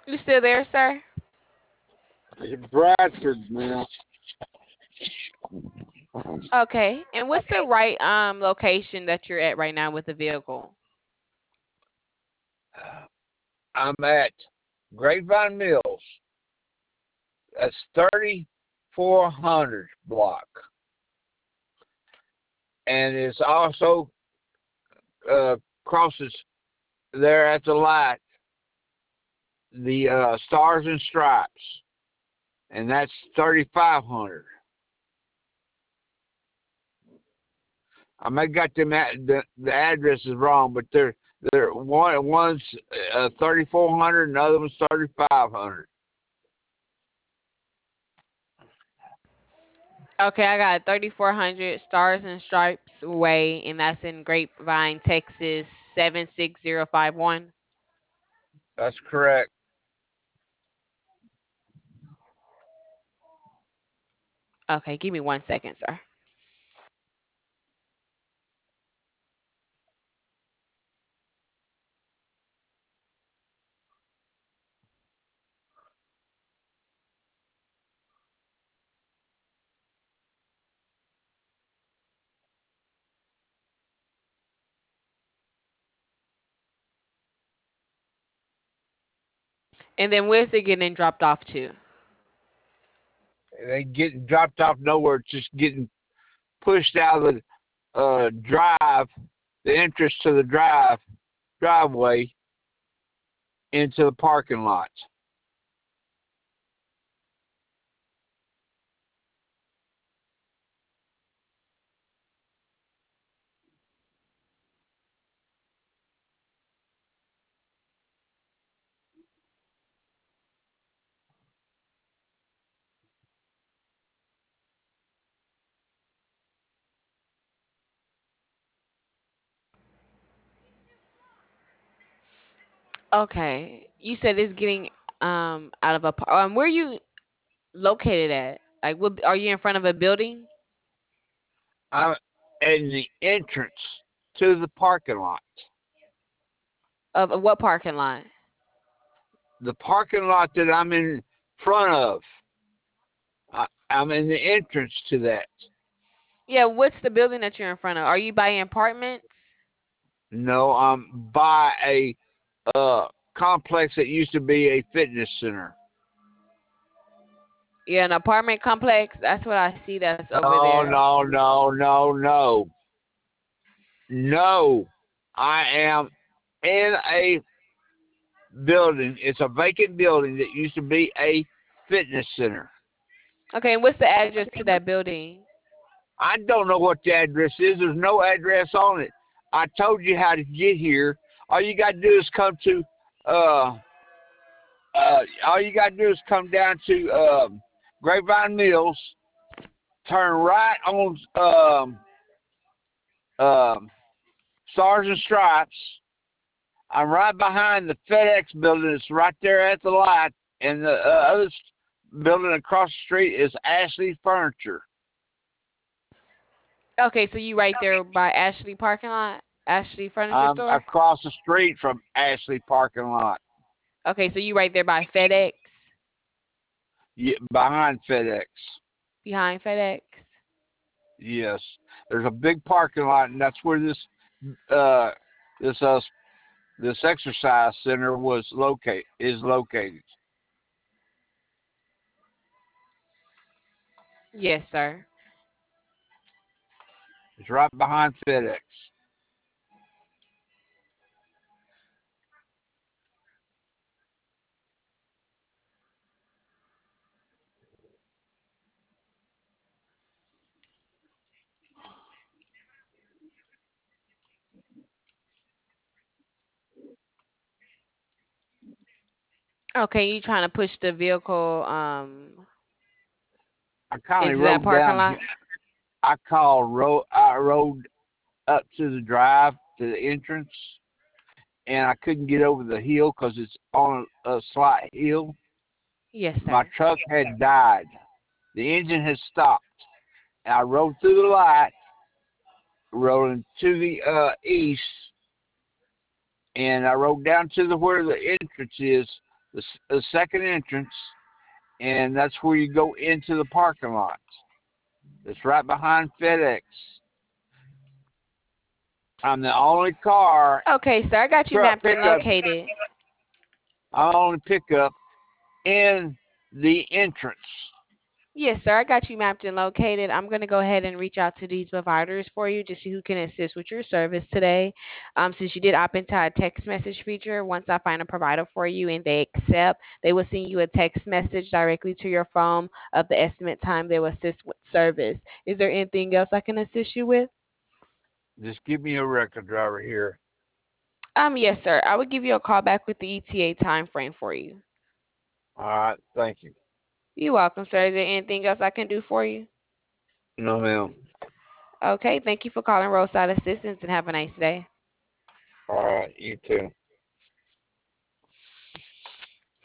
You still there, sir? Bradford now. Okay. And what's the right location that you're at right now with the vehicle? I'm at Grapevine Mills. That's 3400 block, and it's also crosses there at the light the Stars and Stripes, and that's 3500. I may got them the address is wrong, but they're one's 3400 and the other one's 3500. Okay, I got 3400 Stars and Stripes Way, and that's in Grapevine, Texas 76051. That's correct. Okay, give me 1 second, sir. And then where's it getting dropped off to? They getting dropped off nowhere. It's just getting pushed out of the drive, the entrance to the driveway into the parking lot. Okay. You said it's getting out of a where are you located at? Like what are you in front of a building? I'm in the entrance to the parking lot. Of what parking lot? The parking lot that I'm in front of. I'm in the entrance to that. Yeah, what's the building that you're in front of? Are you buying apartments? No, I'm by a complex that used to be a fitness center. Yeah, an apartment complex. That's what I see that's over No, there. no, no, no, no. No. I am in a building. It's a vacant building that used to be a fitness center. Okay, and what's the address to that building? I don't know what the address is. There's no address on it. I told you how to get here. All you got to do is come to uh all you got to do is come down to Grapevine Mills, turn right on um Stars and Stripes. I'm right behind the FedEx building. It's right there at the light, and the other building across the street is Ashley Furniture. Okay, so you right there by Ashley parking lot? Ashley Furniture I'm Store? across the street from Ashley parking lot, Okay, so you right there by FedEx? behind FedEx. Behind FedEx? Yes, there's a big parking lot, and that's where uh this uh this exercise center is located. Yes, sir. It's right behind FedEx. Okay, you trying to push the vehicle I kind of into that rode parking down. lot? I rode up to the drive to the entrance, and I couldn't get over the hill because it's on a slight hill. Yes, My sir. truck had died. The engine had stopped. And I rode through the light, rolling to the east, and I rode down to where the entrance is, the second entrance, and that's where you go into the parking lot. It's right behind FedEx. I'm the only car Okay, sir, I got you truck mapped and pickup. located. I'm the only pickup in the entrance. Yes, sir, I got you mapped and located. I'm going to go ahead and reach out to these providers for you to see who can assist with your service today. Since you did opt into our text message feature, once I find a provider for you and they accept, they will send you a text message directly to your phone of the estimate time they will assist with service. Is there anything else I can assist you with? Just give me a record driver here. Yes, sir. I will give you a call back with the ETA time frame for you. All right, thank you. You're welcome, sir. Is there anything else I can do for you? No, ma'am. Okay, thank you for calling Roadside Assistance and have a nice day. All right, you too.